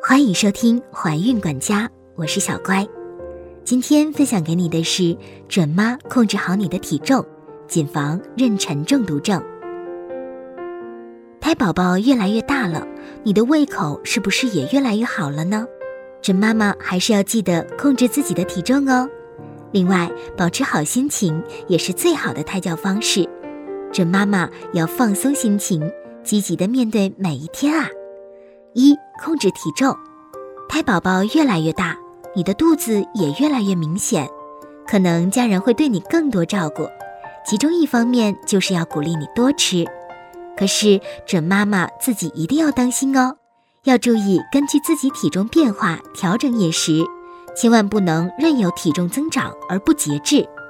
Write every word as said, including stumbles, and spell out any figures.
欢迎收听怀孕管家，我是小乖。今天分享给你的是准妈控制好你的体重，谨防妊娠中毒症。胎宝宝越来越大了，你的胃口是不是也越来越好了呢？准妈妈还是要记得控制自己的体重哦。另外，保持好心情也是最好的胎教方式。准妈妈要放松心情，积极地面对每一天啊。一、控制体重。胎宝宝越来越大，你的肚子也越来越明显，可能家人会对你更多照顾，其中一方面就是要鼓励你多吃。可是准妈妈自己一定要当心哦，要注意根据自己体重变化调整饮食，千万不能任由体重增长而不节制。